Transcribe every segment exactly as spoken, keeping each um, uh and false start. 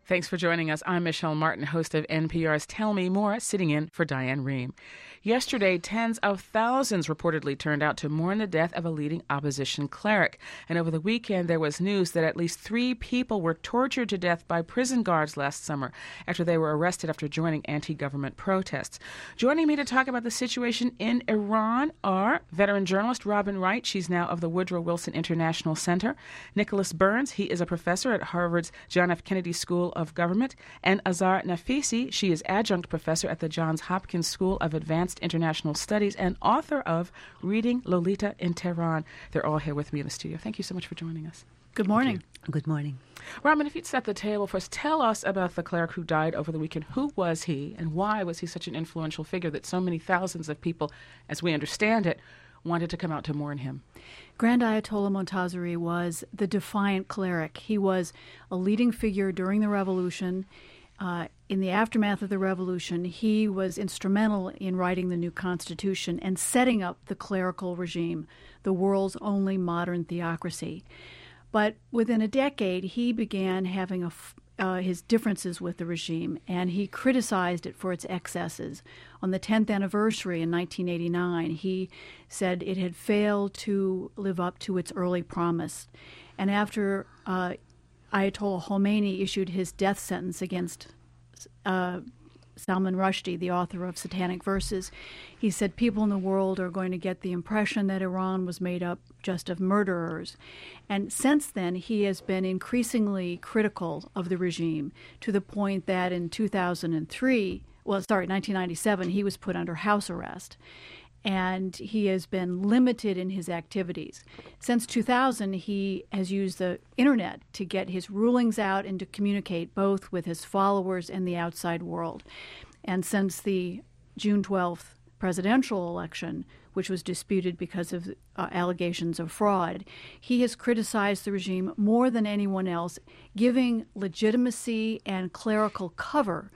Thanks for joining us. I'm Michelle Martin, host of N P R's Tell Me More, sitting in for Diane Rehm. Yesterday, tens of thousands reportedly turned out to mourn the death of a leading opposition cleric. And over the weekend, there was news that at least three people were tortured to death by prison guards last summer after they were arrested after joining anti-government protests. Joining me to talk about the situation in Iran are veteran journalist Robin Wright. She's now of the Woodrow Wilson International Center. Nicholas Burns. He is a professor at Harvard's John F. Kennedy School of Government. And Azar Nafisi. She is adjunct professor at the Johns Hopkins School of Advanced International Studies and author of Reading Lolita in Tehran. They're all here with me in the studio. Thank you so much for joining us. Good morning. Good morning. Robin, if you'd set the table for us, tell us about the cleric who died over the weekend. Who was he, and why was he such an influential figure that so many thousands of people, as we understand it, wanted to come out to mourn him? Grand Ayatollah Montazeri was the defiant cleric. He was a leading figure during the revolution. Uh, in the aftermath of the revolution, he was instrumental in writing the new constitution and setting up the clerical regime, the world's only modern theocracy. But within a decade, he began having a f- uh, his differences with the regime, and he criticized it for its excesses. On the tenth anniversary in nineteen eighty-nine, he said it had failed to live up to its early promise. And after uh, Ayatollah Khomeini issued his death sentence against uh, Salman Rushdie, the author of Satanic Verses, he said people in the world are going to get the impression that Iran was made up just of murderers. And since then, he has been increasingly critical of the regime to the point that in two thousand three, well, sorry, nineteen ninety-seven, he was put under house arrest. And he has been limited in his activities. Since two thousand, he has used the internet to get his rulings out and to communicate both with his followers and the outside world. And since the June twelfth presidential election, which was disputed because of uh, allegations of fraud, he has criticized the regime more than anyone else, giving legitimacy and clerical cover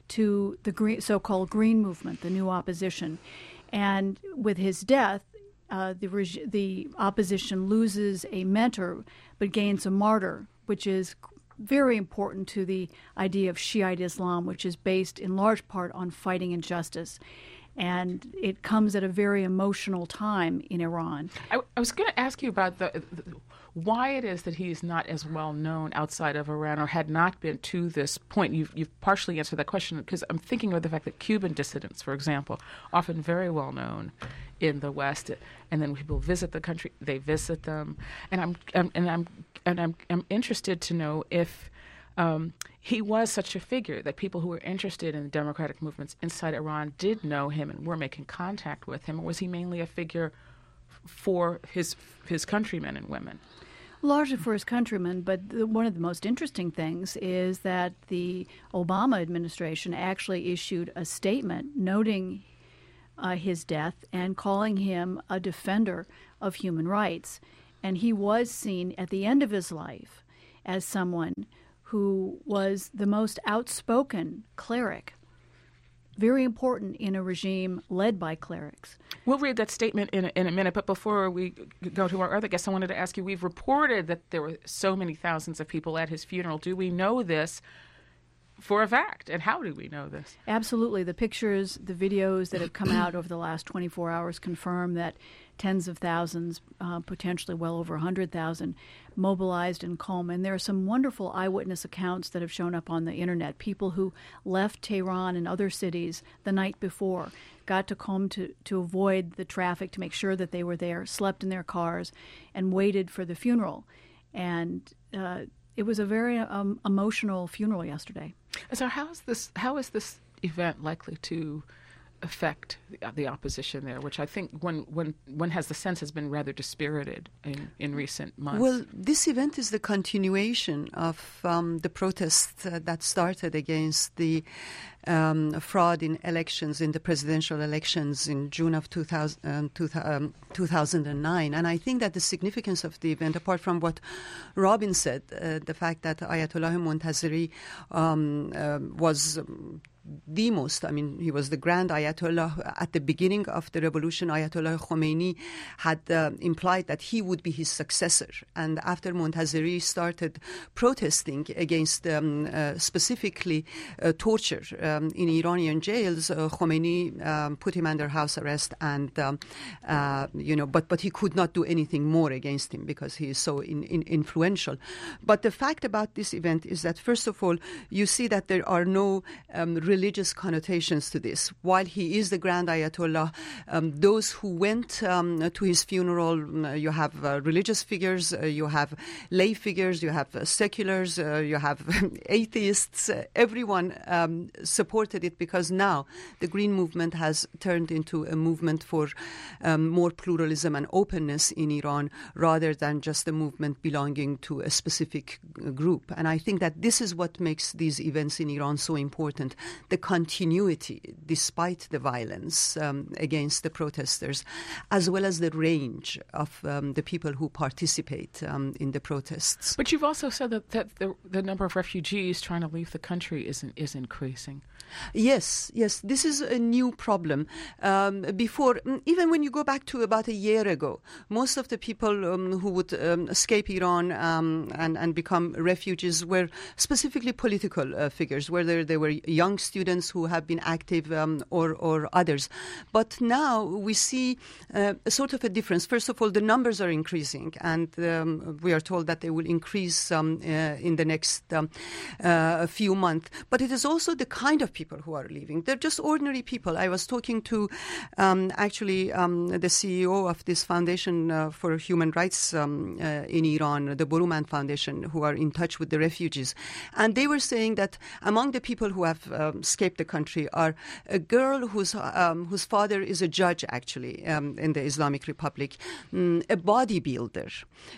to the green, so-called Green Movement, the new opposition. And with his death, uh, the reg- the opposition loses a mentor but gains a martyr, which is very important to the idea of Shiite Islam, which is based in large part on fighting injustice. And it comes at a very emotional time in Iran. I, I was going to ask you about the, the why it is that he's not as well known outside of Iran, or had not been to this point. You've, you've partially answered that question, because I'm thinking of the fact that Cuban dissidents, for example, often very well known in the West, and then when people visit the country, they visit them, and I'm, I'm and I'm and I'm I'm interested to know if um, he was such a figure that people who were interested in the democratic movements inside Iran did know him and were making contact with him, or was he mainly a figure for his his countrymen and women? Largely for his countrymen, but the, one of the most interesting things is that the Obama administration actually issued a statement noting uh, his death and calling him a defender of human rights. And he was seen at the end of his life as someone who was the most outspoken cleric, very important in a regime led by clerics. We'll read that statement in a, in a minute, but before we go to our other guests, I wanted to ask you, we've reported that there were so many thousands of people at his funeral. Do we know this for a fact, and how do we know this? Absolutely. The pictures, the videos that have come out over the last twenty-four hours confirm that tens of thousands, uh, potentially well over one hundred thousand, mobilized in Qom. And there are some wonderful eyewitness accounts that have shown up on the internet. People who left Tehran and other cities the night before, got to Qom to, to avoid the traffic, to make sure that they were there, slept in their cars, and waited for the funeral. And uh, it was a very um, emotional funeral yesterday. So how is this, how is this event likely to affect the, the opposition there, which I think one, one, one has the sense has been rather dispirited in, in recent months? Well, this event is the continuation of um, the protests uh, that started against the um, fraud in elections, in the presidential elections in June of two thousand, um, two, um, two thousand nine. And I think that the significance of the event, apart from what Robin said, uh, the fact that Ayatollah Montazeri um, uh, was um, the most. I mean, he was the grand Ayatollah at the beginning of the revolution. Ayatollah Khomeini had uh, implied that he would be his successor. And after Montazeri started protesting against um, uh, specifically uh, torture um, in Iranian jails, uh, Khomeini um, put him under house arrest, and um, uh, you know, but but he could not do anything more against him because he is so in, in influential. But the fact about this event is that, first of all, you see that there are no um, religious connotations to this. While he is the grand Ayatollah, um, those who went um, to his funeral, uh, you have uh, religious figures, uh, you have lay figures, you have uh, seculars, uh, you have atheists. Uh, everyone um, supported it because now the Green Movement has turned into a movement for um, more pluralism and openness in Iran rather than just a movement belonging to a specific uh, group. And I think that this is what makes these events in Iran so important, the continuity despite the violence um, against the protesters, as well as the range of um, the people who participate um, in the protests. But you've also said that, that the, the number of refugees trying to leave the country is, is increasing. Yes, yes, this is a new problem. Um, before, even when you go back to about a year ago, most of the people um, who would um, escape Iran um, and, and become refugees were specifically political uh, figures, whether they were young students who have been active um, or, or others. But now we see uh, a sort of a difference. First of all, the numbers are increasing, and um, we are told that they will increase um, uh, in the next um, uh, few months. But it is also the kind of people who are leaving. They're just ordinary people. I was talking to um, actually um, the C E O of this foundation uh, for human rights um, uh, in Iran, the Boruman Foundation, who are in touch with the refugees. And they were saying that among the people who have um, escaped the country are a girl whose, um, whose father is a judge, actually, um, in the Islamic Republic, um, a bodybuilder,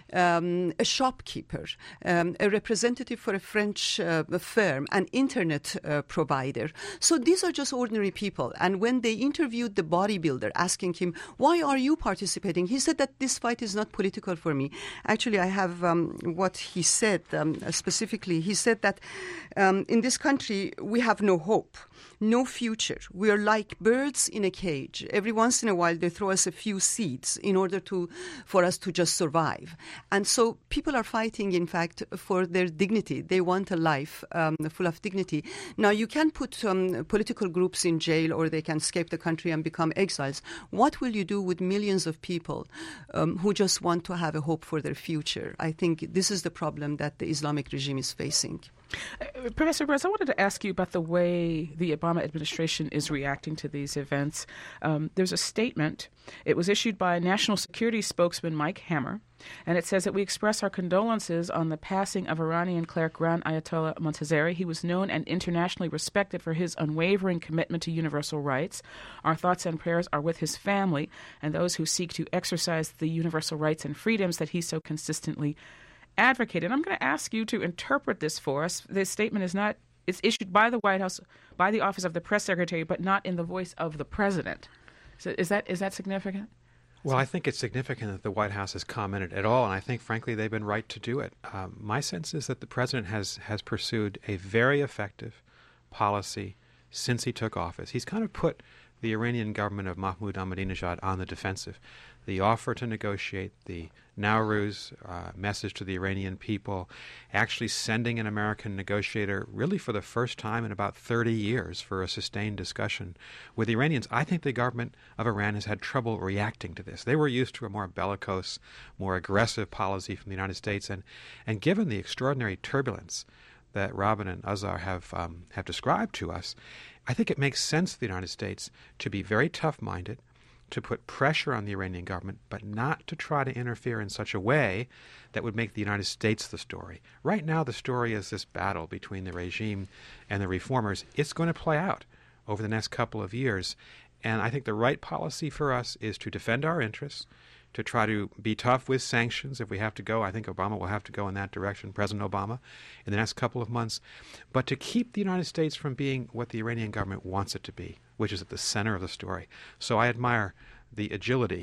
um, a shopkeeper, um, a representative for a French uh, firm, an internet uh, provider. So these are just ordinary people. And when they interviewed the bodybuilder, asking him, why are you participating? He said that this fight is not political for me. Actually, I have um, what he said um, specifically. He said that um, in this country, we have no hope, no future. We are like birds in a cage. Every once in a while, they throw us a few seeds in order to, for us to just survive. And so people are fighting, in fact, for their dignity. They want a life um, full of dignity. Now, you can put um, political groups in jail, or they can escape the country and become exiles. What will you do with millions of people um, who just want to have a hope for their future? I think this is the problem that the Islamic regime is facing. Uh, Professor Perez, I wanted to ask you about the way the Obama administration is reacting to these events. Um, there's a statement. It was issued by National Security spokesman Mike Hammer, and it says that we express our condolences on the passing of Iranian cleric Grand Ayatollah Montazeri. He was known and internationally respected for his unwavering commitment to universal rights. Our thoughts and prayers are with his family and those who seek to exercise the universal rights and freedoms that he so consistently advocated. I'm going to ask you to interpret this for us. This statement is not, it's issued by the White House, by the Office of the Press Secretary, but not in the voice of the President. So is that is that significant? Well, I think it's significant that the White House has commented at all, and I think, frankly, they've been right to do it. Um, my sense is that the President has, has pursued a very effective policy since he took office. He's kind of put the Iranian government of Mahmoud Ahmadinejad on the defensive. The offer to negotiate, the Nowruz uh, message to the Iranian people, actually sending an American negotiator really for the first time in about thirty years for a sustained discussion with the Iranians. I think the government of Iran has had trouble reacting to this. They were used to a more bellicose, more aggressive policy from the United States, and, and given the extraordinary turbulence that Robin and Azhar have um, have described to us, I think it makes sense for the United States to be very tough-minded, to put pressure on the Iranian government, but not to try to interfere in such a way that would make the United States the story. Right now, the story is this battle between the regime and the reformers. It's going to play out over the next couple of years. And I think the right policy for us is to defend our interests, to try to be tough with sanctions if we have to go. I think Obama will have to go in that direction, President Obama, in the next couple of months. But to keep the United States from being what the Iranian government wants it to be, which is at the center of the story. So I admire the agility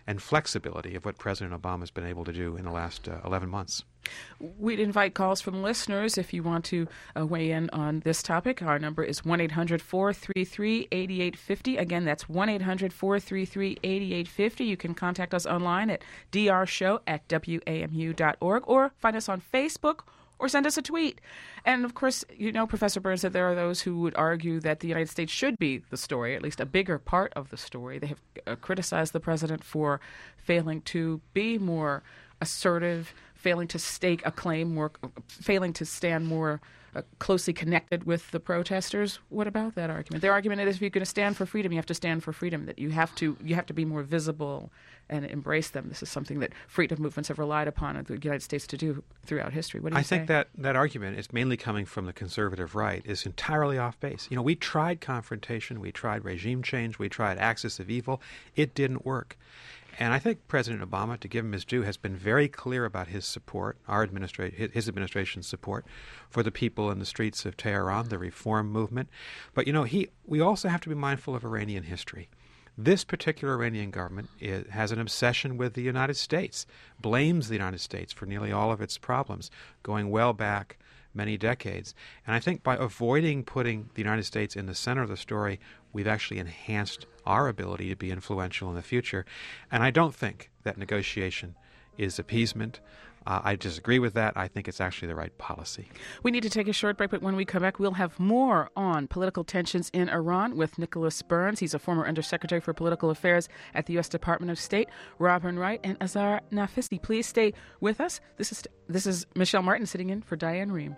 and flexibility of what President Obama has been able to do in the last uh, eleven months. We'd invite calls from listeners if you want to uh, weigh in on this topic. Our number is one eight hundred four three three eight eight five zero. Again, that's one eight hundred four three three eight eight five zero. You can contact us online at d r show at w a m u dot org or find us on Facebook or send us a tweet. And, of course, you know, Professor Burns, that there are those who would argue that the United States should be the story, at least a bigger part of the story. They have uh, criticized the president for failing to be more assertive, failing to stake a claim, more, failing to stand more uh, closely connected with the protesters. What about that argument? Their argument is if you're going to stand for freedom, you have to stand for freedom, that you have to you have to be more visible and embrace them. This is something that freedom movements have relied upon in the United States to do throughout history. What do you I say? think that that argument is mainly coming from the conservative right, is entirely off base. You know, we tried confrontation, we tried regime change, we tried axis of evil. It didn't work. And I think President Obama, to give him his due, has been very clear about his support, our administration, his administration's support for the people in the streets of Tehran, the reform movement. But, you know, he we also have to be mindful of Iranian history. This particular Iranian government is, has an obsession with the United States, blames the United States for nearly all of its problems, going well back many decades. And I think by avoiding putting the United States in the center of the story, we've actually enhanced our ability to be influential in the future. And I don't think that negotiation is appeasement. Uh, I disagree with that. I think it's actually the right policy. We need to take a short break, but when we come back, we'll have more on political tensions in Iran with Nicholas Burns. He's a former Undersecretary for Political Affairs at the U S Department of State. Robin Wright and Azar Nafisi. Please stay with us. This is this is Michelle Martin sitting in for Diane Rehm.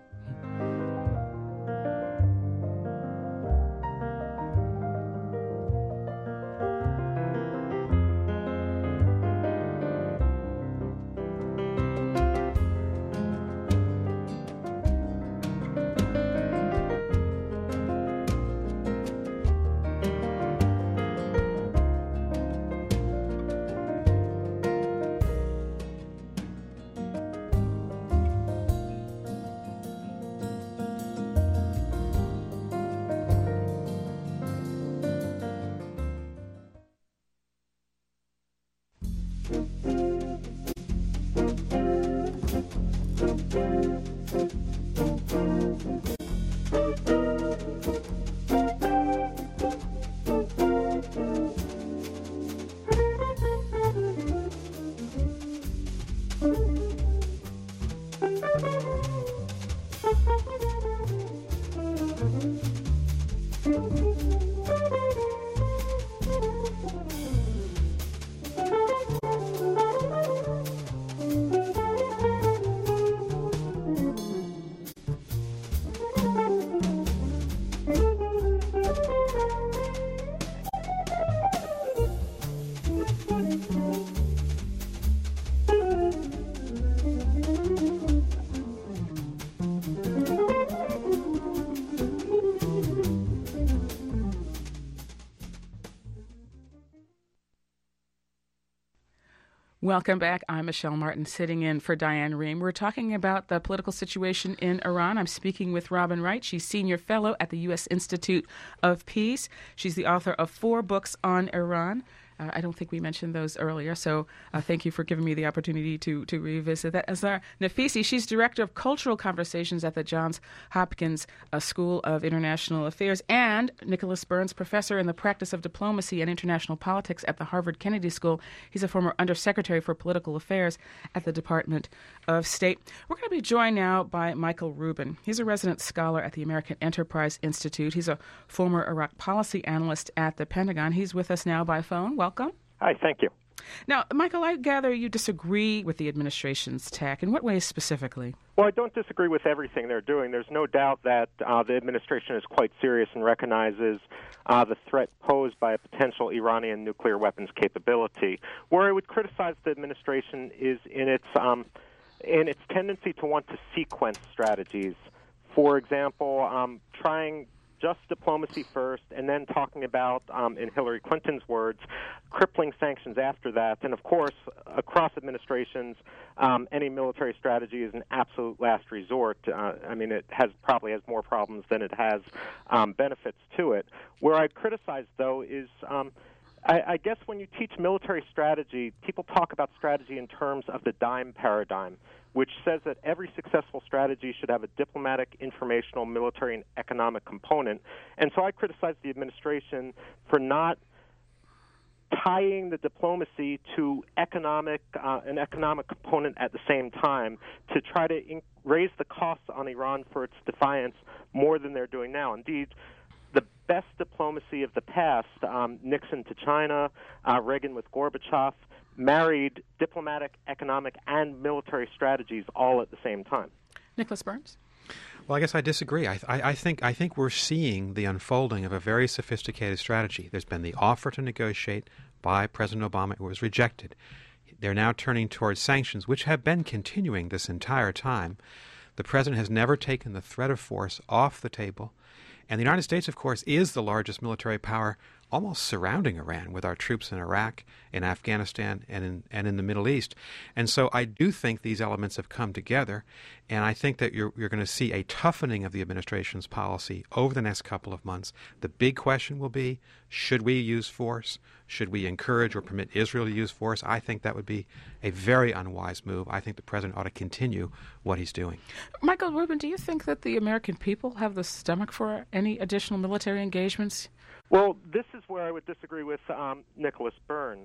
Welcome back. I'm Michelle Martin, sitting in for Diane Rehm. We're talking about the political situation in Iran. I'm speaking with Robin Wright. She's Senior Fellow at the U S Institute of Peace. She's the author of four books on Iran. Uh, I don't think we mentioned those earlier, so uh, thank you for giving me the opportunity to, to revisit that. Azar Nafisi, she's Director of Cultural Conversations at the Johns Hopkins uh, School of International Affairs, and Nicholas Burns, Professor in the Practice of Diplomacy and International Politics at the Harvard Kennedy School. He's a former Undersecretary for Political Affairs at the Department of State. We're going to be joined now by Michael Rubin. He's a resident scholar at the American Enterprise Institute. He's a former Iraq policy analyst at the Pentagon. He's with us now by phone. Welcome. Welcome. Hi, thank you. Now, Michael, I gather you disagree with the administration's tack. In what ways specifically? Well, I don't disagree with everything they're doing. There's no doubt that uh, the administration is quite serious and recognizes uh, the threat posed by a potential Iranian nuclear weapons capability. Where I would criticize the administration is in its um, in its tendency to want to sequence strategies. For example, um, trying just diplomacy first, and then talking about, um, in Hillary Clinton's words, crippling sanctions after that. And, of course, across administrations, um, any military strategy is an absolute last resort. Uh, I mean, it has probably has more problems than it has um, benefits to it. Where I criticize, though, is um, I, I guess when you teach military strategy, people talk about strategy in terms of the DIME paradigm, which says that every successful strategy should have a diplomatic, informational, military, and economic component. And so I criticize the administration for not tying the diplomacy to economic uh, an economic component at the same time to try to in- raise the costs on Iran for its defiance more than they're doing now. Indeed, the best diplomacy of the past, um, Nixon to China, uh, Reagan with Gorbachev, married diplomatic, economic, and military strategies all at the same time. Nicholas Burns? Well, I guess I disagree. I, I, I think I think we're seeing the unfolding of a very sophisticated strategy. There's been the offer to negotiate by President Obama. It was rejected. They're now turning towards sanctions, which have been continuing this entire time. The president has never taken the threat of force off the table. And the United States, of course, is the largest military power almost surrounding Iran with our troops in Iraq, in Afghanistan, and in and in the Middle East. And so I do think these elements have come together, and I think that you're, you're going to see a toughening of the administration's policy over the next couple of months. The big question will be, should we use force? Should we encourage or permit Israel to use force? I think that would be a very unwise move. I think the president ought to continue what he's doing. Michael Rubin, do you think that the American people have the stomach for any additional military engagements? Well, this is where I would disagree with um, Nicholas Burns.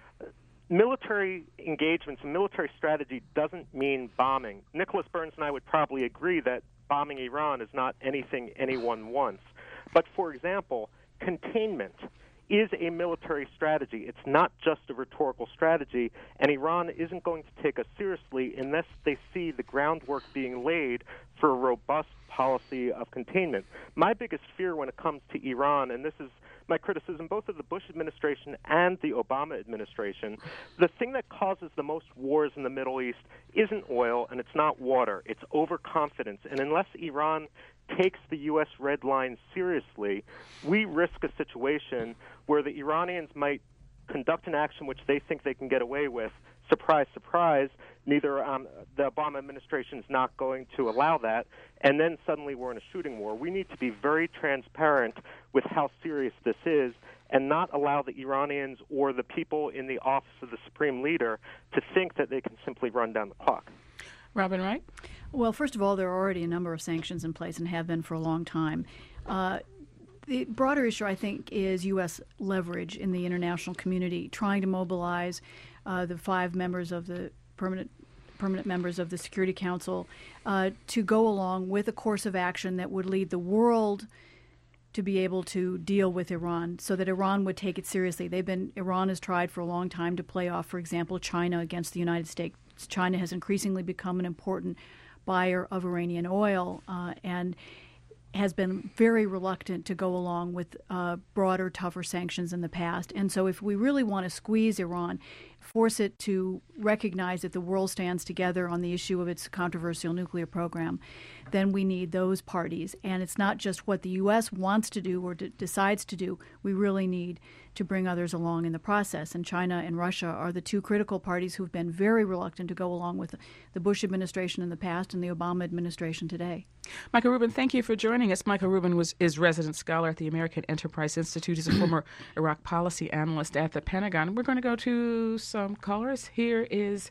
Military engagements and military strategy doesn't mean bombing. Nicholas Burns and I would probably agree that bombing Iran is not anything anyone wants. But, for example, containment is a military strategy. It's not just a rhetorical strategy, and Iran isn't going to take us seriously unless they see the groundwork being laid for a robust policy of containment. My biggest fear when it comes to Iran, and this is my criticism both of the Bush administration and the Obama administration, the thing that causes the most wars in the Middle East isn't oil and it's not water. It's overconfidence. And unless Iran takes the U S red line seriously, we risk a situation where the Iranians might conduct an action which they think they can get away with. Surprise, surprise, neither um, the Obama administration is not going to allow that, and then suddenly we're in a shooting war. We need to be very transparent with how serious this is and not allow the Iranians or the people in the office of the supreme leader to think that they can simply run down the clock. Robin Wright? Well, first of all, there are already a number of sanctions in place and have been for a long time. Uh, The broader issue, I think, is U S leverage in the international community, trying to mobilize uh, the five members of the permanent permanent members of the Security Council uh, to go along with a course of action that would lead the world to be able to deal with Iran so that Iran would take it seriously. They've been Iran has tried for a long time to play off, for example, China against the United States. China has increasingly become an important buyer of Iranian oil uh, and has been very reluctant to go along with uh, broader, tougher sanctions in the past. And so if we really want to squeeze Iran, force it to recognize that the world stands together on the issue of its controversial nuclear program, then we need those parties. And it's not just what the U S wants to do or d- decides to do. We really need to bring others along in the process. And China and Russia are the two critical parties who've been very reluctant to go along with the Bush administration in the past and the Obama administration today. Michael Rubin, thank you for joining us. Michael Rubin was is resident scholar at the American Enterprise Institute. He's a former Iraq policy analyst at the Pentagon. We're going to go to some callers. Here is,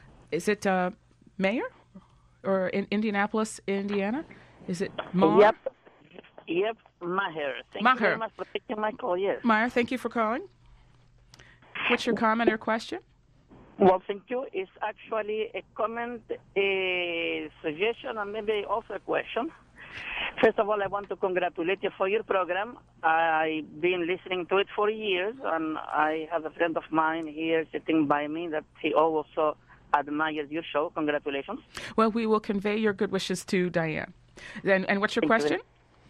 is it uh, Mayor or in Indianapolis, Indiana? Is it Maher? Yep. Yep, Maher. Thank Maher. you very much for taking my call, yes. Maher, thank you for calling. What's your comment or question? Well, thank you. It's actually a comment, a suggestion, and maybe also a question. First of all, I want to congratulate you for your program. I've been listening to it for years, and I have a friend of mine here sitting by me that he also admires your show. Congratulations. Well, we will convey your good wishes to Diane. And, and what's your Thank question? You.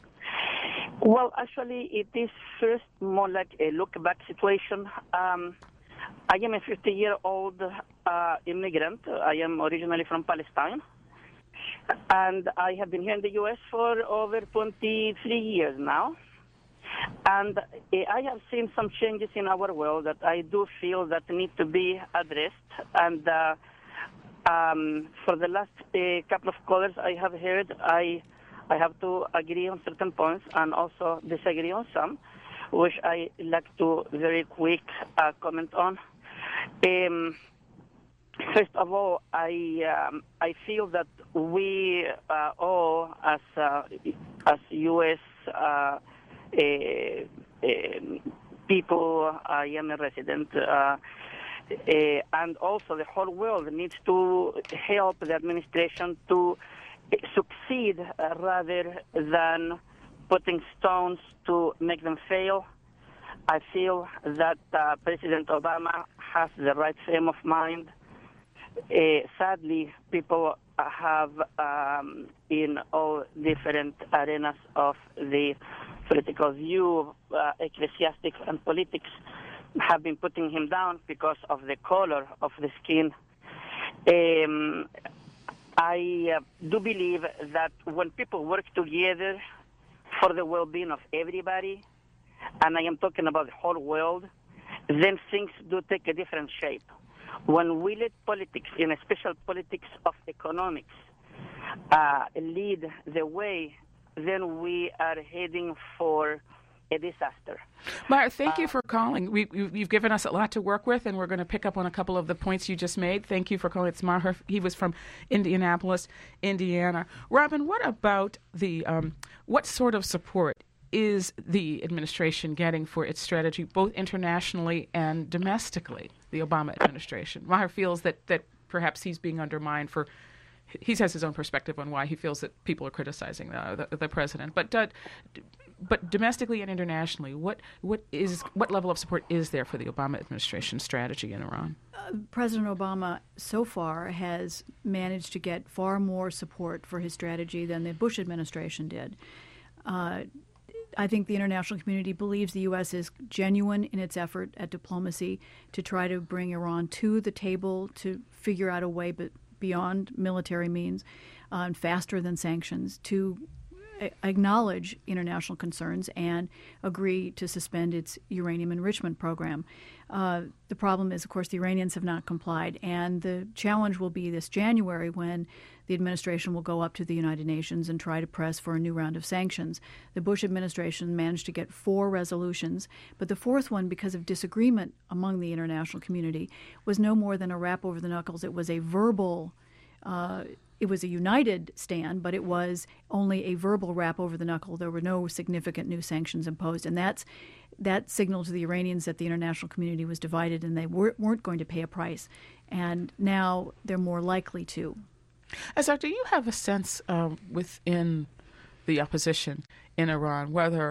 Well, actually, it is first more like a look-back situation. Um, I am a fifty-year-old uh, immigrant. I am originally from Palestine. And I have been here in the U S for over twenty-three years now. And I have seen some changes in our world that I do feel that need to be addressed. And uh, um, for the last uh, couple of callers I have heard, I I have to agree on certain points and also disagree on some. which I like to very quick uh, comment on. Um, first of all, I um, I feel that we uh, all, as uh, as U S uh, uh, uh, people, I am a resident. Uh, Uh, and also the whole world needs to help the administration to succeed uh, rather than putting stones to make them fail. I feel that uh, President Obama has the right frame of mind. Uh, sadly, people have, um, in all different arenas of the political view, uh, ecclesiastics and politics, have been putting him down because of the color of the skin. Um, I uh, do believe that when people work together for the well-being of everybody, and I am talking about the whole world, then things do take a different shape. When we let politics, in a special politics of economics, uh, lead the way, then we are heading for a disaster. Myra, thank you for calling. We, you've given us a lot to work with, and we're going to pick up on a couple of the points you just made. Thank you for calling. It's Maher. He was from Indianapolis, Indiana. Robin, what about the, um, what sort of support is the administration getting for its strategy, both internationally and domestically, the Obama administration? Maher feels that, that perhaps he's being undermined for, he has his own perspective on why he feels that people are criticizing the, the, the president. But uh, but domestically and internationally, what what is what level of support is there for the Obama administration strategy in Iran? Uh, President Obama so far has managed to get far more support for his strategy than the Bush administration did. Uh, I think the international community believes the U S is genuine in its effort at diplomacy to try to bring Iran to the table to figure out a way but beyond military means uh, and faster than sanctions to a- acknowledge international concerns and agree to suspend its uranium enrichment program. Uh, the problem is, of course, the Iranians have not complied, and the challenge will be this January when the administration will go up to the United Nations and try to press for a new round of sanctions. The Bush administration managed to get four resolutions, but the fourth one, because of disagreement among the international community, was no more than a rap over the knuckles. It was a verbal uh, It was a united stand, but it was only a verbal rap over the knuckle. There were no significant new sanctions imposed, and that's that signaled to the Iranians that the international community was divided and they were, weren't going to pay a price. And now they're more likely to. Azhar, do you have a sense um, within the opposition in Iran whether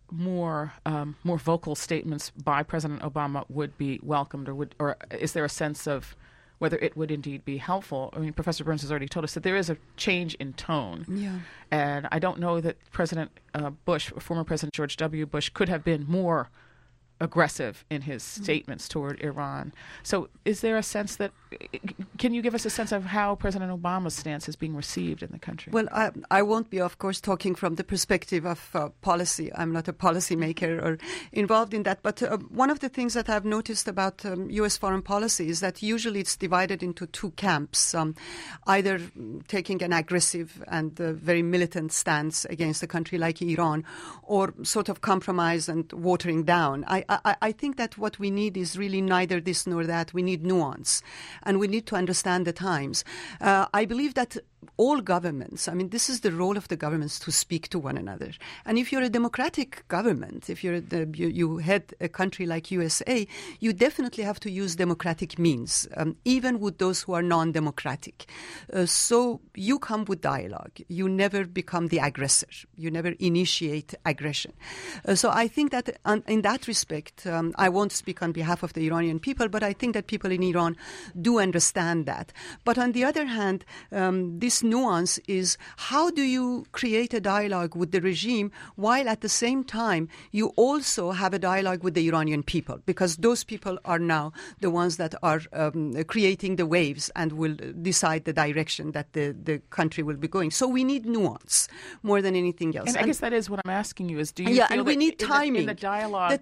more um, more vocal statements by President Obama would be welcomed, or would, or is there a sense of whether it would indeed be helpful? I mean, Professor Burns has already told us that there is a change in tone. Yeah. And I don't know that President uh, Bush, former President George W. Bush, could have been more aggressive in his statements toward Iran. So is there a sense that, can you give us a sense of how President Obama's stance is being received in the country? Well, I, I won't be, of course, talking from the perspective of uh, policy. I'm not a policymaker or involved in that. But uh, one of the things that I've noticed about um, U S foreign policy is that usually it's divided into two camps, um, either taking an aggressive and uh, very militant stance against a country like Iran, or sort of compromise and watering down. I, I, I think that what we need is really neither this nor that. We need nuance, and we need to understand the times. Uh, I believe that all governments, I mean, this is the role of the governments to speak to one another. And if you're a democratic government, if you're the, you, you head a country like U S A, you definitely have to use democratic means, um, even with those who are non-democratic. Uh, so you come with dialogue. You never become the aggressor. You never initiate aggression. Uh, so I think that um, in that respect, um, I won't speak on behalf of the Iranian people, but I think that people in Iran do understand that. But on the other hand, um, this This nuance is, how do you create a dialogue with the regime while at the same time you also have a dialogue with the Iranian people? Because those people are now the ones that are um, creating the waves and will decide the direction that the, the country will be going. So we need nuance more than anything else. And, and I guess that is what I'm asking you is, do you yeah, feel and we that need in timing. The, in the dialogue... The timing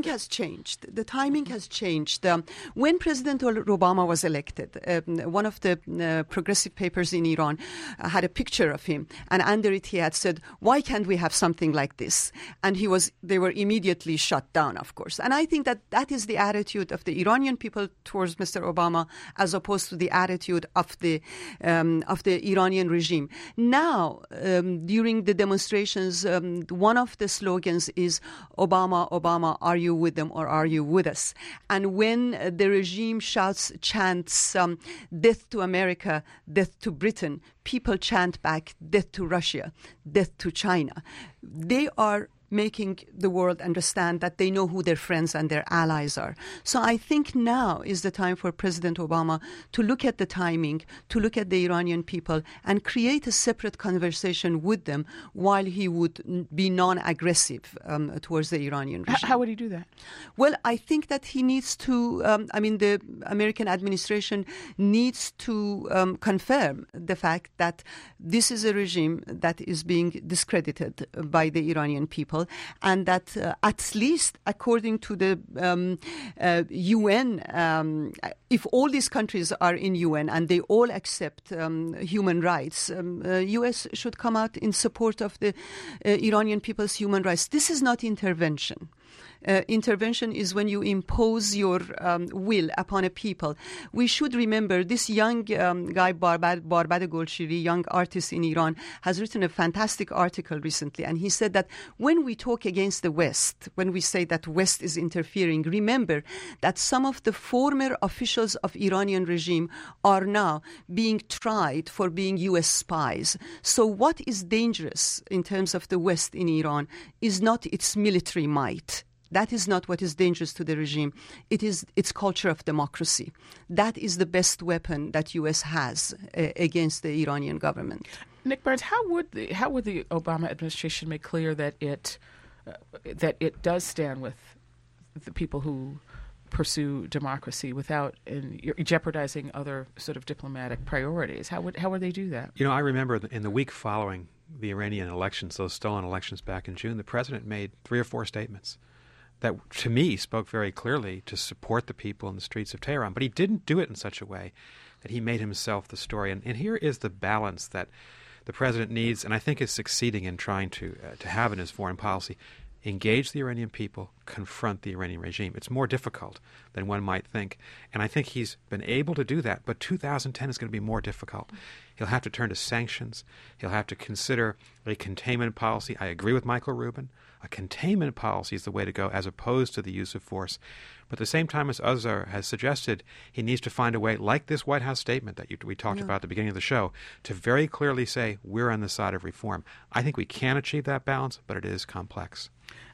has changed. The timing has changed. Um, when President Obama was elected, um, one of the uh, progressive papers in Iran uh, had a picture of him, and under it he had said, "Why can't we have something like this?" And he was. They were immediately shut down, of course. And I think that that is the attitude of the Iranian people towards Mister Obama, as opposed to the attitude of the um, of the Iranian regime. Now, um, during the demonstrations, um, one of the slogans is "Obama, Obama, are you with them or are you with us?" And when uh, the regime shouts, chants, um, "Death to America, death to Britain," people chant back, "Death to Russia, death to China." They are making the world understand that they know who their friends and their allies are. So I think now is the time for President Obama to look at the timing, to look at the Iranian people and create a separate conversation with them while he would n- be non-aggressive um, towards the Iranian regime. How, how would he do that? Well, I think that he needs to, um, I mean, the American administration needs to um, confirm the fact that this is a regime that is being discredited by the Iranian people, and that uh, at least according to the um, uh, U N, um, if all these countries are in U N and they all accept um, human rights, um, uh, U S should come out in support of the uh, Iranian people's human rights. This is not intervention. Uh, intervention is when you impose your um, will upon a people. We should remember this young um, guy, Barbad, Barbad Golshiri, young artist in Iran, has written a fantastic article recently, and he said that when we talk against the West, when we say that West is interfering, remember that some of the former officials of Iranian regime are now being tried for being U S spies. So what is dangerous in terms of the West in Iran is not its military might. That is not what is dangerous to the regime. It is its culture of democracy. That is the best weapon that U S has uh, against the Iranian government. Nick Burns, how would the how would the Obama administration make clear that it uh, that it does stand with the people who pursue democracy without in, jeopardizing other sort of diplomatic priorities? How would how would they do that? You know, I remember in the week following the Iranian elections, those stolen elections back in June, the president made three or four statements that, to me, spoke very clearly to support the people in the streets of Tehran. But he didn't do it in such a way that he made himself the story. And, and here is the balance that the president needs, and I think is succeeding in trying to uh, to have in his foreign policy. Engage the Iranian people, confront the Iranian regime. It's more difficult than one might think. And I think he's been able to do that. But two thousand ten is going to be more difficult. He'll have to turn to sanctions. He'll have to consider a containment policy. I agree with Michael Rubin. A containment policy is the way to go as opposed to the use of force. But at the same time, as Azhar has suggested, he needs to find a way, like this White House statement that you, we talked yeah. about at the beginning of the show, to very clearly say we're on the side of reform. I think we can achieve that balance, but it is complex.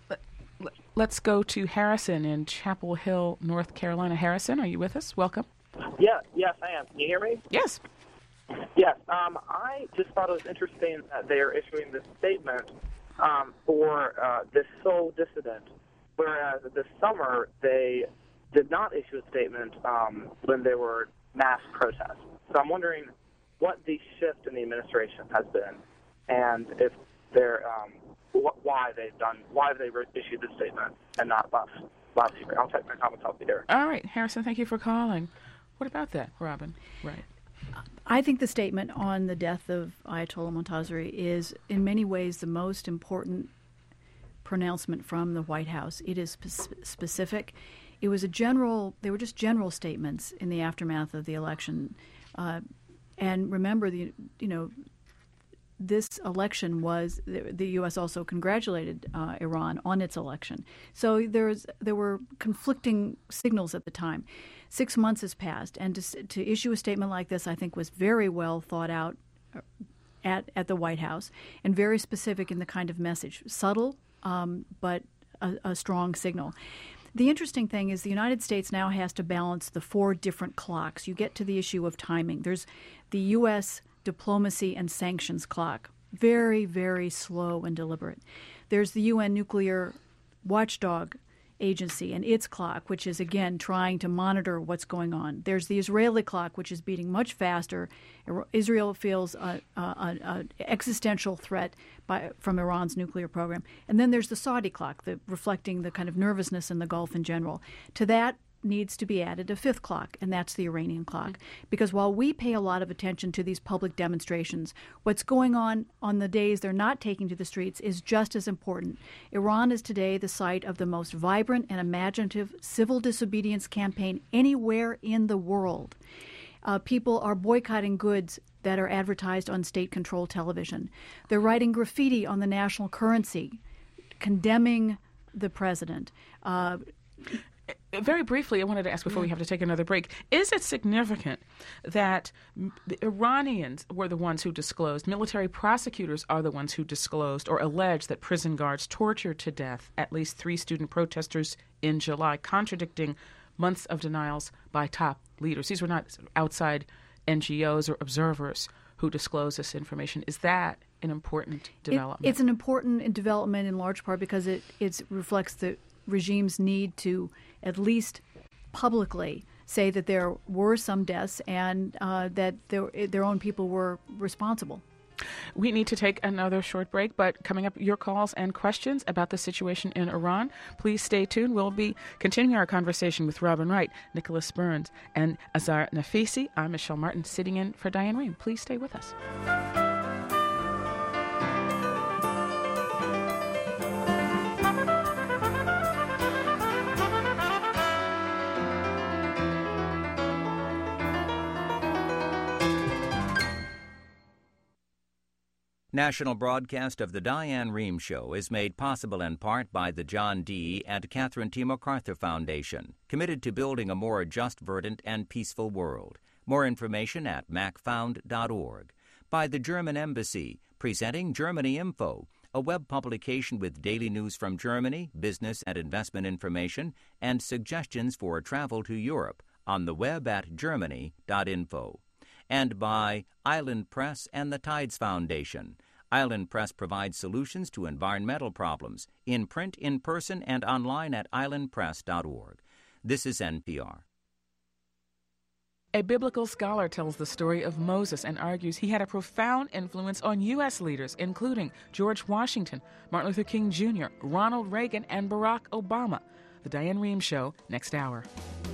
Let's go to Harrison in Chapel Hill, North Carolina. Harrison, are you with us? Welcome. Yeah, yes, I am. Can you hear me? Yes. Yes. Um, I just thought it was interesting that they are issuing this statement um, for uh, this sole dissident, whereas this summer they did not issue a statement um, when there were mass protests. So I'm wondering what the shift in the administration has been, and if they're um, wh- why they've done why they re- issued this statement and not last last year. I'll take my comments off the air. All right, Harrison, thank you for calling. What about that, Robin? Right. I think the statement on the death of Ayatollah Montazeri is, in many ways, the most important pronouncement from the White House. It is spe- specific. It was a general, they were just general statements in the aftermath of the election. Uh, and remember, the you know, this election was, the, the U S also congratulated uh, Iran on its election. So there's there were conflicting signals at the time. Six months has passed, and to, to issue a statement like this, I think, was very well thought out at, at the White House and very specific in the kind of message. Subtle, um, but a, a strong signal. The interesting thing is the United States now has to balance the four different clocks. You get to the issue of timing. There's the U S diplomacy and sanctions clock, very, very slow and deliberate. There's the U N nuclear watchdog agency and its clock, which is, again, trying to monitor what's going on. There's the Israeli clock, which is beating much faster. Israel feels an existential threat by, from Iran's nuclear program. And then there's the Saudi clock, the, reflecting the kind of nervousness in the Gulf in general. To that needs to be added a fifth clock, and that's the Iranian clock. Because while we pay a lot of attention to these public demonstrations, what's going on on the days they're not taking to the streets is just as important. Iran is today the site of the most vibrant and imaginative civil disobedience campaign anywhere in the world. Uh, people are boycotting goods that are advertised on state-controlled television. They're writing graffiti on the national currency, condemning the president. Uh, Very briefly, I wanted to ask before we have to take another break, is it significant that the Iranians were the ones who disclosed, military prosecutors are the ones who disclosed or alleged that prison guards tortured to death at least three student protesters in July, contradicting months of denials by top leaders? These were not outside N G Os or observers who disclosed this information. Is that an important development? It, it's an important development in large part because it it's, reflects the regime's need to at least publicly say that there were some deaths and uh, that their, their own people were responsible. We need to take another short break, but coming up, your calls and questions about the situation in Iran. Please stay tuned. We'll be continuing our conversation with Robin Wright, Nicholas Burns, and Azar Nafisi. I'm Michelle Martin, sitting in for Diane Rehm. Please stay with us. National broadcast of the Diane Rehm Show is made possible in part by the John D. and Catherine T. MacArthur Foundation, committed to building a more just, verdant, and peaceful world. More information at mac found dot org. By the German Embassy, presenting Germany Info, a web publication with daily news from Germany, business and investment information, and suggestions for travel to Europe on the web at germany dot info. And by Island Press and the Tides Foundation. Island Press provides solutions to environmental problems in print, in person, and online at island press dot org. This is N P R. A biblical scholar tells the story of Moses and argues he had a profound influence on U S leaders, including George Washington, Martin Luther King Junior, Ronald Reagan, and Barack Obama. The Diane Rehm Show, next hour.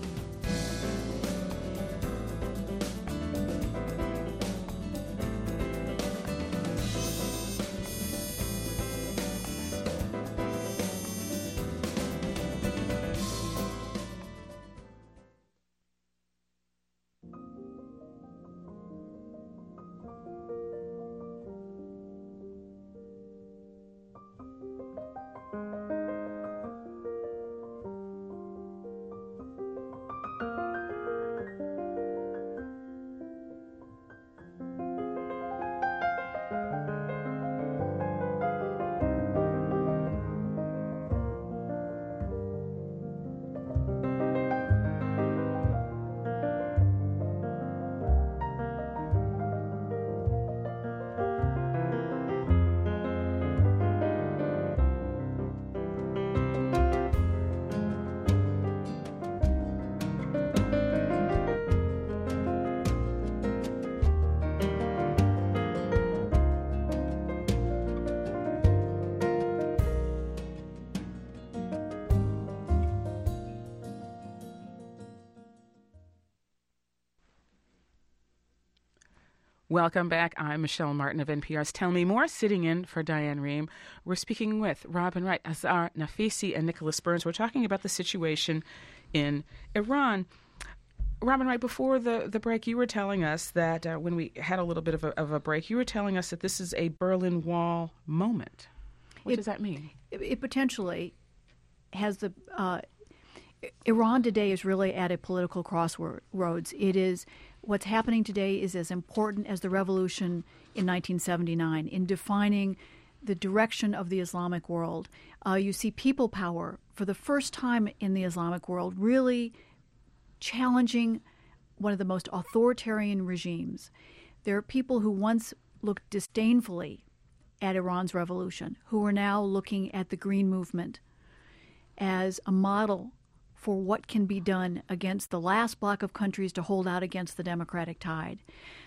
Welcome back. I'm Michelle Martin of N P R's Tell Me More, sitting in for Diane Rehm. We're speaking with Robin Wright, Azar Nafisi, and Nicholas Burns. We're talking about the situation in Iran. Robin Wright, before the, the break, you were telling us that uh, when we had a little bit of a, of a break, you were telling us that this is a Berlin Wall moment. What it, does that mean? It, it potentially has the... Uh, Iran today is really at a political crossroads. It is what's happening today is as important as the revolution in nineteen seventy-nine in defining the direction of the Islamic world. Uh, you see people power for the first time in the Islamic world really challenging one of the most authoritarian regimes. There are people who once looked disdainfully at Iran's revolution who are now looking at the Green Movement as a model for what can be done against the last bloc of countries to hold out against the democratic tide.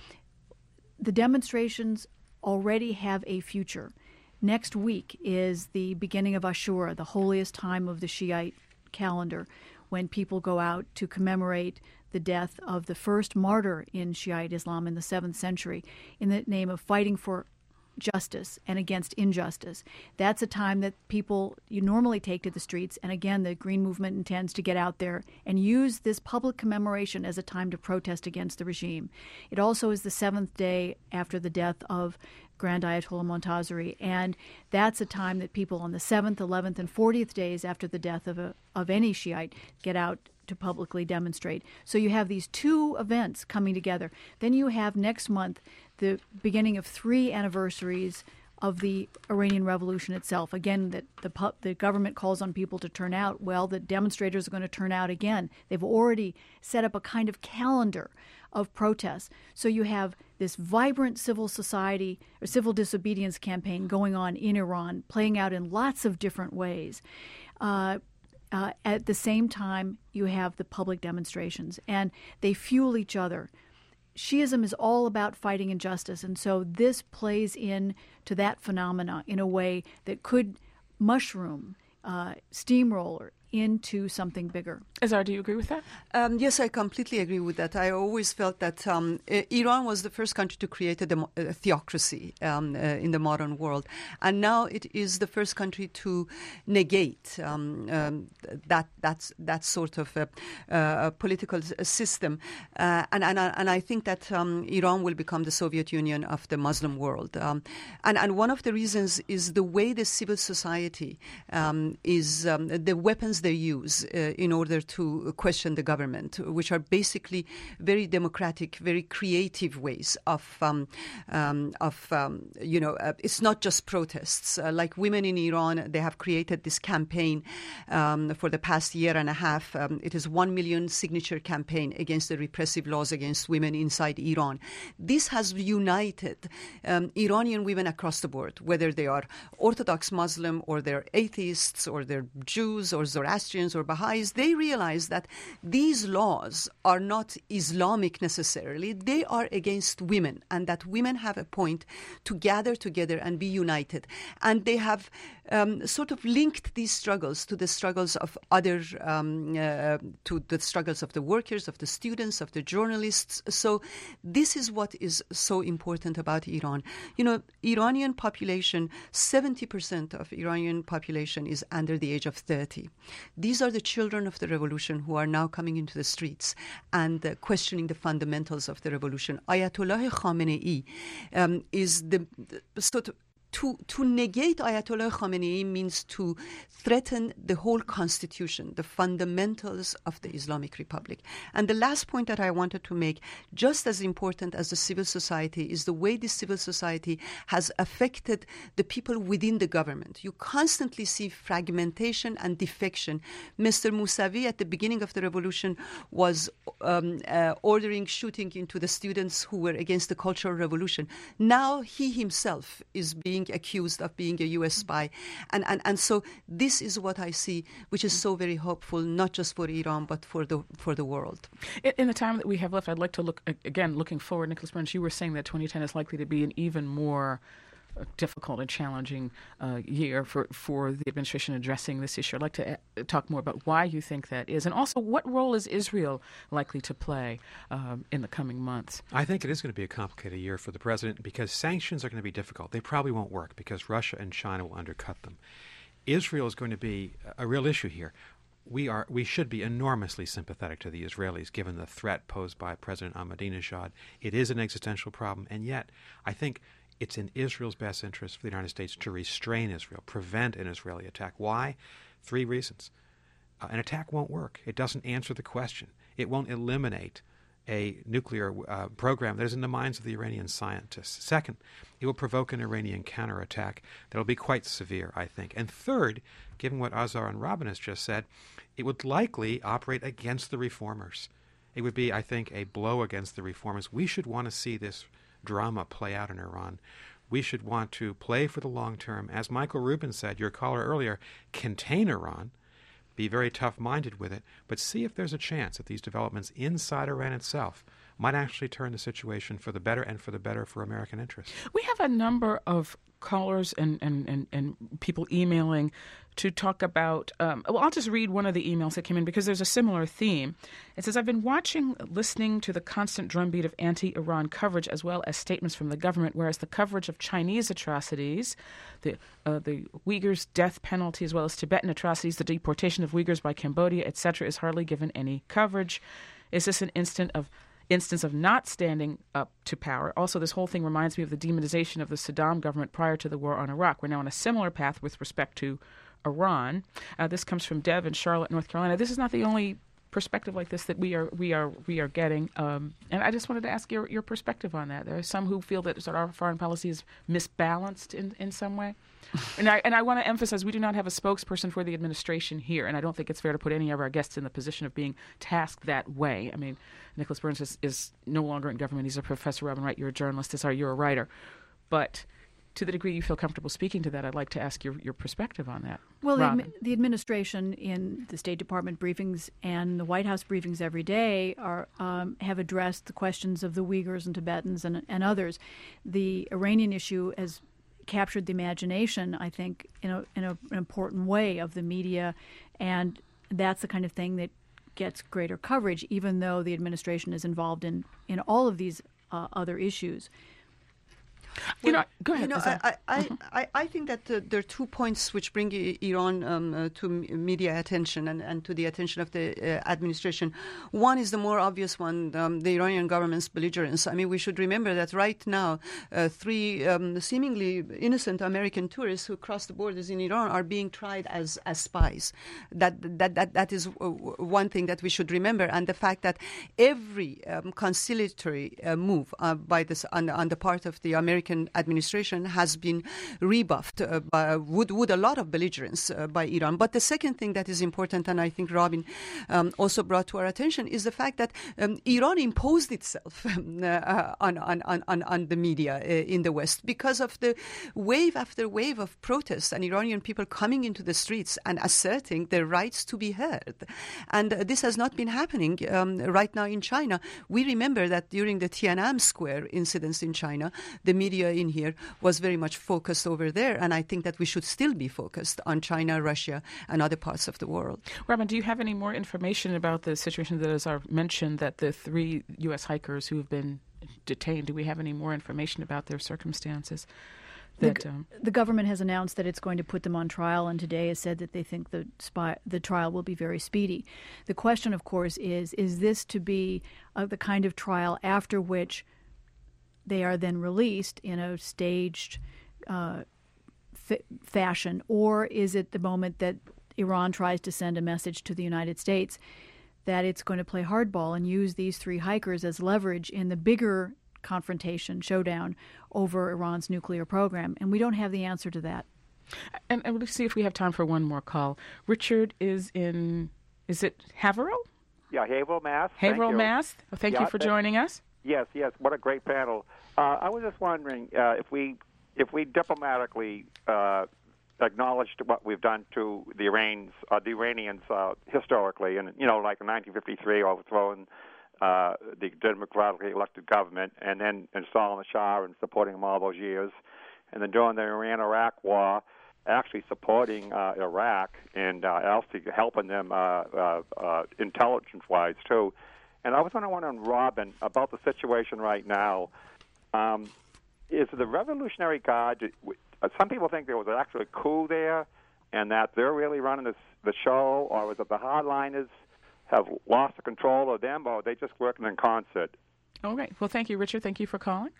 The demonstrations already have a future. Next week is the beginning of Ashura, the holiest time of the Shiite calendar, when people go out to commemorate the death of the first martyr in Shiite Islam in the seventh century in the name of fighting for justice and against injustice. That's a time that people you normally take to the streets, and again, the Green Movement intends to get out there and use this public commemoration as a time to protest against the regime. It also is the seventh day after the death of Grand Ayatollah Montazeri, and that's a time that people on the seventh, eleventh, and fortieth days after the death of a, of any Shiite get out to publicly demonstrate. So you have these two events coming together. Then you have next month the beginning of three anniversaries of the Iranian Revolution itself. Again, that the the government calls on people to turn out. Well, the demonstrators are going to turn out again. They've already set up a kind of calendar of protests. So you have this vibrant civil society or civil disobedience campaign going on in Iran, playing out in lots of different ways. Uh, uh, at the same time, you have the public demonstrations, and they fuel each other. Shiism is all about fighting injustice, and so this plays in to that phenomena in a way that could mushroom, uh, steamroller into something bigger. Azhar, do you agree with that? Um, yes, I completely agree with that. I always felt that um, Iran was the first country to create a, demo- a theocracy um, uh, in the modern world. And now it is the first country to negate um, um, that that's, that sort of a, uh, political system. Uh, and, and, and I think that um, Iran will become the Soviet Union of the Muslim world. Um, and, and one of the reasons is the way the civil society um, is, um, the weapons they use uh, in order to question the government, which are basically very democratic, very creative ways of, um, um, of um, you know, uh, it's not just protests. Uh, like women in Iran, they have created this campaign um, for the past year and a half. Um, it is one million signature campaign against the repressive laws against women inside Iran. This has united um, Iranian women across the board, whether they are Orthodox Muslim or they're atheists or they're Jews or Zoroastrians or Baha'is. They realize that these laws are not Islamic necessarily. They are against women, and that women have a point to gather together and be united. And they have um, sort of linked these struggles to the struggles of other, um, uh, to the struggles of the workers, of the students, of the journalists. So this is what is so important about Iran. You know, Iranian population, seventy percent of Iranian population is under the age of thirty. These are the children of the revolution who are now coming into the streets and uh, questioning the fundamentals of the revolution. Ayatollah Khamenei um, is the, the sort of To, to negate Ayatollah Khamenei means to threaten the whole constitution, the fundamentals of the Islamic Republic. And the last point that I wanted to make, just as important as the civil society, is the way this civil society has affected the people within the government. You constantly see fragmentation and defection. Mister Mousavi, at the beginning of the revolution, was um, uh, ordering shooting into the students who were against the Cultural Revolution. Now he himself is being accused of being a U S spy. And, and, and so this is what I see, which is so very hopeful, not just for Iran, but for the for the world. In, in the time that we have left, I'd like to look, again, looking forward, Nicholas Burns, you were saying that twenty ten is likely to be an even more uh, difficult and challenging uh, year for, for the administration addressing this issue. I'd like to uh, talk more about why you think that is, and also what role is Israel likely to play um, in the coming months? I think it is going to be a complicated year for the president because sanctions are going to be difficult. They probably won't work because Russia and China will undercut them. Israel is going to be a real issue here. We are we should be enormously sympathetic to the Israelis given the threat posed by President Ahmadinejad. It is an existential problem, and yet I think it's in Israel's best interest for the United States to restrain Israel, prevent an Israeli attack. Why? Three reasons. Uh, an attack won't work. It doesn't answer the question. It won't eliminate a nuclear uh, program that is in the minds of the Iranian scientists. Second, it will provoke an Iranian counterattack that will be quite severe, I think. And third, given what Azhar and Robin has just said, it would likely operate against the reformers. It would be, I think, a blow against the reformers. We should want to see this drama play out in Iran. We should want to play for the long term. As Michael Rubin said, your caller earlier, contain Iran, be very tough-minded with it, but see if there's a chance that these developments inside Iran itself might actually turn the situation for the better and for the better for American interests. We have a number of callers and, and, and, and people emailing to talk about, um, well, I'll just read one of the emails that came in because there's a similar theme. It says, I've been watching, listening to the constant drumbeat of anti-Iran coverage as well as statements from the government, whereas the coverage of Chinese atrocities, the uh, the Uyghurs' death penalty as well as Tibetan atrocities, the deportation of Uyghurs by Cambodia, et cetera, is hardly given any coverage. Is this an instant of instance of not standing up to power? Also, this whole thing reminds me of the demonization of the Saddam government prior to the war on Iraq. We're now on a similar path with respect to Iran. Uh, this comes from Deb in Charlotte, North Carolina. This is not the only perspective like this that we are we are we are getting, um, and I just wanted to ask your your perspective on that. There are some who feel that sort of our foreign policy is misbalanced in, in some way, and I and I want to emphasize we do not have a spokesperson for the administration here, and I don't think it's fair to put any of our guests in the position of being tasked that way. I mean, Nicholas Burns is, is no longer in government; he's a professor. Robin Wright, you're a journalist. As are you're a writer, but to the degree you feel comfortable speaking to that, I'd like to ask your, your perspective on that. Well, the, admi- the administration in the State Department briefings and the White House briefings every day are um, have addressed the questions of the Uyghurs and Tibetans and, and others. The Iranian issue has captured the imagination, I think, in, a, in a, an important way of the media, and that's the kind of thing that gets greater coverage, even though the administration is involved in, in all of these uh, other issues. You know, go ahead. You know, I, I, I, I think that uh, there are two points which bring Iran um, uh, to media attention and, and to the attention of the uh, administration. One is the more obvious one, um, the Iranian government's belligerence. I mean, we should remember that right now, uh, three um, seemingly innocent American tourists who crossed the borders in Iran are being tried as, as spies. That, that, that, that is uh, one thing that we should remember. And the fact that every um, conciliatory uh, move uh, by this on, on the part of the American administration has been rebuffed uh, by, with, with a lot of belligerence uh, by Iran. But the second thing that is important, and I think Robin um, also brought to our attention, is the fact that um, Iran imposed itself um, uh, on, on, on, on the media uh, in the West because of the wave after wave of protests and Iranian people coming into the streets and asserting their rights to be heard. And uh, this has not been happening um, right now in China. We remember that during the Tiananmen Square incidents in China, the media in here was very much focused over there, and I think that we should still be focused on China, Russia, and other parts of the world. Robin, do you have any more information about the situation that is mentioned, that the three U S hikers who have been detained, do we have any more information about their circumstances? That, the, um, the government has announced that it's going to put them on trial, and today has said that they think the spy, the trial will be very speedy. The question, of course, is, is this to be uh, the kind of trial after which they are then released in a staged uh, f- fashion, or is it the moment that Iran tries to send a message to the United States that it's going to play hardball and use these three hikers as leverage in the bigger confrontation, showdown over Iran's nuclear program? And we don't have the answer to that. And, and let's see if we have time for one more call. Richard is in, is it Haverhill? Yeah, Haverhill, Mass. Haverhill, Mass. Well, thank yeah, you for joining us. Yes, yes. What a great panel. Uh, I was just wondering uh, if we if we diplomatically uh, acknowledged what we've done to the Iranians, uh, the Iranians uh, historically, and you know, like in nineteen fifty-three, overthrowing uh, the democratically elected government, and then installing the Shah and supporting him all those years, and then during the Iran-Iraq war, actually supporting uh, Iraq and uh, actually helping them uh, uh, uh, intelligence-wise too. And I was wondering, Robin, about the situation right now. Um, is the Revolutionary Guard, some people think there was actually a coup there and that they're really running this, the show, or is it the hardliners have lost the control of them, or are they just working in concert? All right. Well, thank you, Richard. Thank you for calling.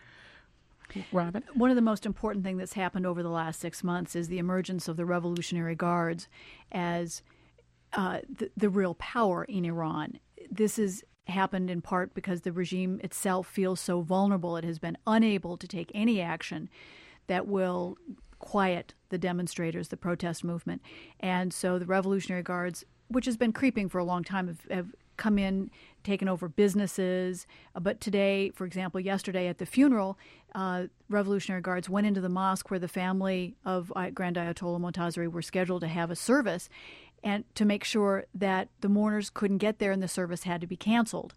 Robin? One of the most important things that's happened over the last six months is the emergence of the Revolutionary Guards as uh, the, the real power in Iran. This is happened in part because the regime itself feels so vulnerable. It has been unable to take any action that will quiet the demonstrators, the protest movement. And so the Revolutionary Guards, which has been creeping for a long time, have, have come in, taken over businesses. But today, for example, yesterday at the funeral, uh, Revolutionary Guards went into the mosque where the family of Grand Ayatollah Montazeri were scheduled to have a service, and to make sure that the mourners couldn't get there and the service had to be canceled.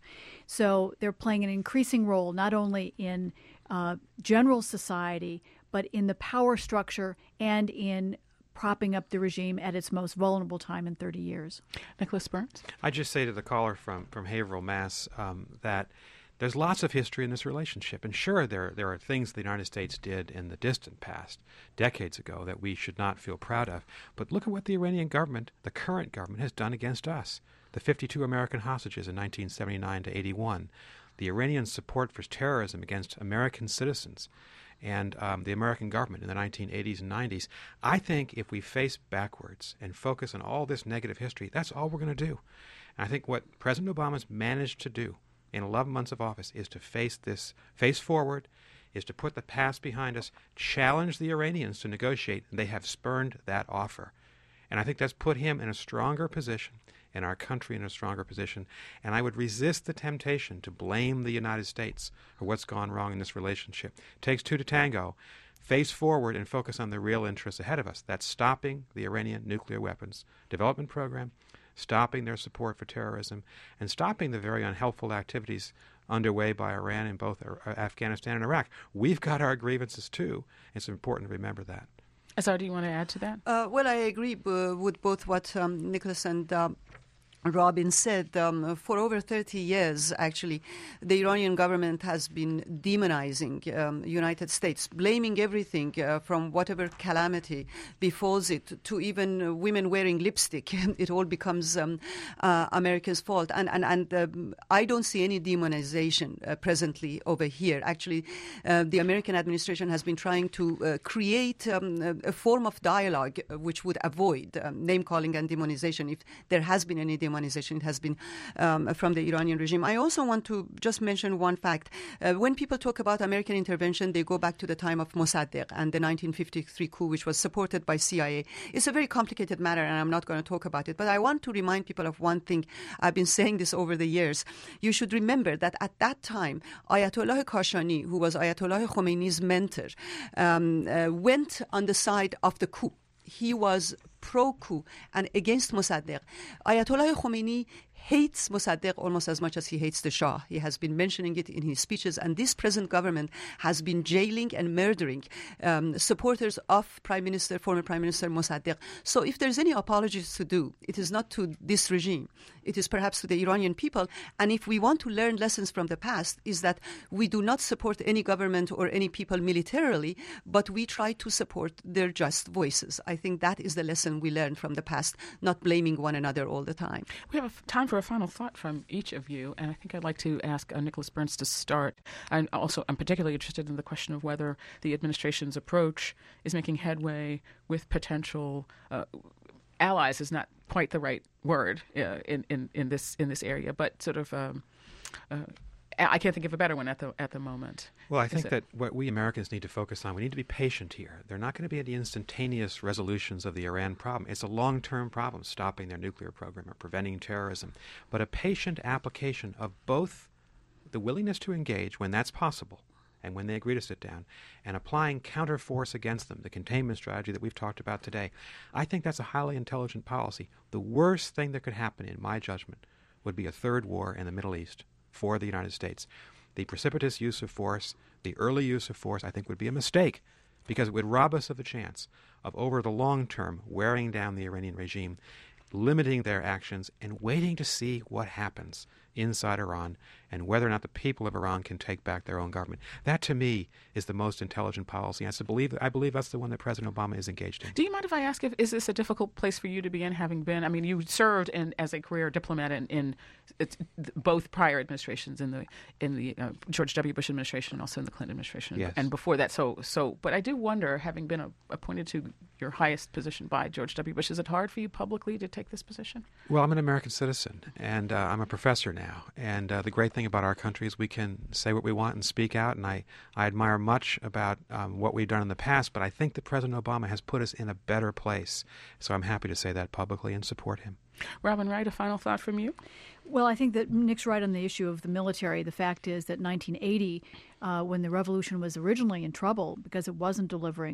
So they're playing an increasing role not only in uh, general society, but in the power structure and in propping up the regime at its most vulnerable time in thirty years. Nicholas Burns? I just say to the caller from, from Haverhill, Mass, um, that there's lots of history in this relationship. And sure, there, there are things the United States did in the distant past, decades ago, that we should not feel proud of. But look at what the Iranian government, the current government, has done against us. The fifty-two American hostages in nineteen seventy-nine to eighty-one, the Iranian support for terrorism against American citizens, and um, the American government in the nineteen eighties and nineties. I think if we face backwards and focus on all this negative history, that's all we're going to do. And I think what President Obama's managed to do in eleven months of office is to face this, face forward, is to put the past behind us, challenge the Iranians to negotiate, and they have spurned that offer. And I think that's put him in a stronger position, and our country in a stronger position. And I would resist the temptation to blame the United States for what's gone wrong in this relationship. It takes two to tango. Face forward and focus on the real interests ahead of us. That's stopping the Iranian nuclear weapons development program, stopping their support for terrorism, and stopping the very unhelpful activities underway by Iran in both Afghanistan and Iraq. We've got our grievances too. It's important to remember that. Azar, do you want to add to that? Uh, well, I agree b- with both what um, Nicholas and um, Robin said. Um, for over thirty years, actually, the Iranian government has been demonizing um, United States, blaming everything uh, from whatever calamity befalls it to even uh, women wearing lipstick. It all becomes um, uh, America's fault. And, and, and um, I don't see any demonization uh, presently over here. Actually, uh, the American administration has been trying to uh, create um, a, a form of dialogue uh, which would avoid um, name-calling and demonization. If there has been any demonization, it has been um, from the Iranian regime. I also want to just mention one fact. Uh, when people talk about American intervention, they go back to the time of Mossadegh and the nineteen fifty-three coup, which was supported by C I A. It's a very complicated matter, and I'm not going to talk about it. But I want to remind people of one thing. I've been saying this over the years. You should remember that at that time, Ayatollah Kashani, who was Ayatollah Khomeini's mentor, um, uh, went on the side of the coup. He was pro-coup and against Mossadegh. Ayatollah Khomeini hates Mossadegh almost as much as he hates the Shah. He has been mentioning it in his speeches, and this present government has been jailing and murdering um, supporters of Prime Minister, former Prime Minister Mossadegh. So if there's any apologies to do, it is not to this regime. It is perhaps to the Iranian people. And if we want to learn lessons from the past, is that we do not support any government or any people militarily, but we try to support their just voices. I think that is the lesson we learned from the past, not blaming one another all the time. We have a time for a final thought from each of you, and I think I'd like to ask uh, Nicholas Burns to start. And also, I'm particularly interested in the question of whether the administration's approach is making headway with potential uh, allies. Is not quite the right word uh, in, in in this in this area, but sort of. Um, uh, I can't think of a better one at the at the moment. Well, I think that what we Americans need to focus on, we need to be patient here. There are not going to be any instantaneous resolutions of the Iran problem. It's a long-term problem, stopping their nuclear program or preventing terrorism. But a patient application of both the willingness to engage when that's possible and when they agree to sit down, and applying counterforce against them, the containment strategy that we've talked about today. I think that's a highly intelligent policy. The worst thing that could happen, in my judgment, would be a third war in the Middle East for the United States. The precipitous use of force, the early use of force, I think would be a mistake, because it would rob us of the chance of, over the long term, wearing down the Iranian regime, limiting their actions, and waiting to see what happens inside Iran and whether or not the people of Iran can take back their own government. That, to me, is the most intelligent policy. I believe, I believe that's the one that President Obama is engaged in. Do you mind if I ask, if is this a difficult place for you to be in, having been, I mean, you served in, as a career diplomat in, in it's, both prior administrations, in the in the uh, George W. Bush administration and also in the Clinton administration, yes. and before that. So, so, but I do wonder, having been a, appointed to your highest position by George W. Bush, is it hard for you publicly to take this position? Well, I'm an American citizen, and uh, I'm a professor now. And uh, the great thing about our country is we can say what we want and speak out, and I, I admire much about um, what we've done in the past, but I think that President Obama has put us in a better place. So I'm happy to say that publicly and support him. Robin Wright, a final thought from you? Well, I think that Nick's right on the issue of the military. The fact is that nineteen eighty, uh, when the revolution was originally in trouble because it wasn't delivering,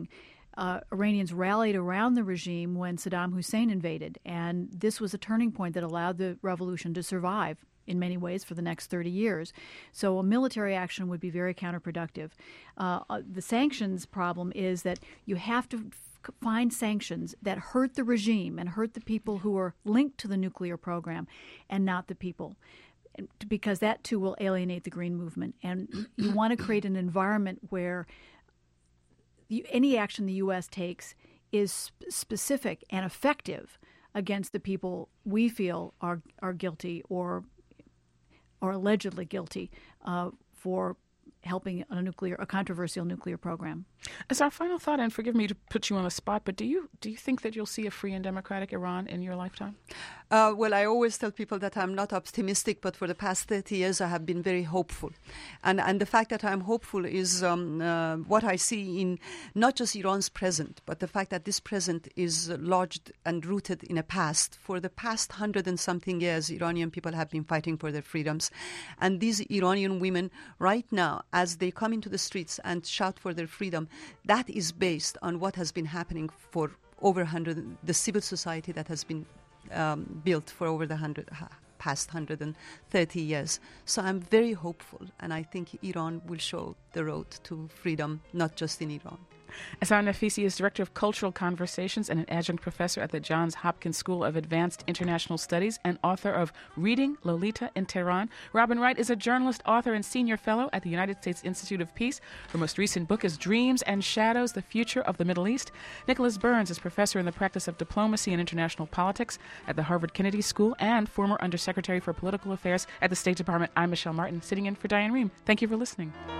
uh, Iranians rallied around the regime when Saddam Hussein invaded, and this was a turning point that allowed the revolution to survive in many ways for the next thirty years. So a military action would be very counterproductive. Uh, the sanctions problem is that you have to f- find sanctions that hurt the regime and hurt the people who are linked to the nuclear program and not the people, because that too will alienate the Green Movement. And you want to create an environment where the, any action the U S takes is sp- specific and effective against the people we feel are are guilty or or allegedly guilty uh, for helping a nuclear, a controversial nuclear program. As our final thought, and forgive me to put you on the spot, but do you do you think that you'll see a free and democratic Iran in your lifetime? Uh, well, I always tell people that I'm not optimistic, but for the past thirty years I have been very hopeful. And and the fact that I'm hopeful is um, uh, what I see in not just Iran's present, but the fact that this present is lodged and rooted in a past. For the past hundred and something years, Iranian people have been fighting for their freedoms. And these Iranian women right now, as they come into the streets and shout for their freedom, that is based on what has been happening for over one hundred, the civil society that has been um, built for over the hundred, past one hundred thirty years. So I'm very hopeful, and I think Iran will show the road to freedom, not just in Iran. Ahsan Nafisi is Director of Cultural Conversations and an adjunct professor at the Johns Hopkins School of Advanced International Studies and author of Reading Lolita in Tehran. Robin Wright is a journalist, author, and senior fellow at the United States Institute of Peace. Her most recent book is Dreams and Shadows, The Future of the Middle East. Nicholas Burns is professor in the practice of diplomacy and international politics at the Harvard Kennedy School and former Undersecretary for Political Affairs at the State Department. I'm Michelle Martin, sitting in for Diane Rehm. Thank you for listening.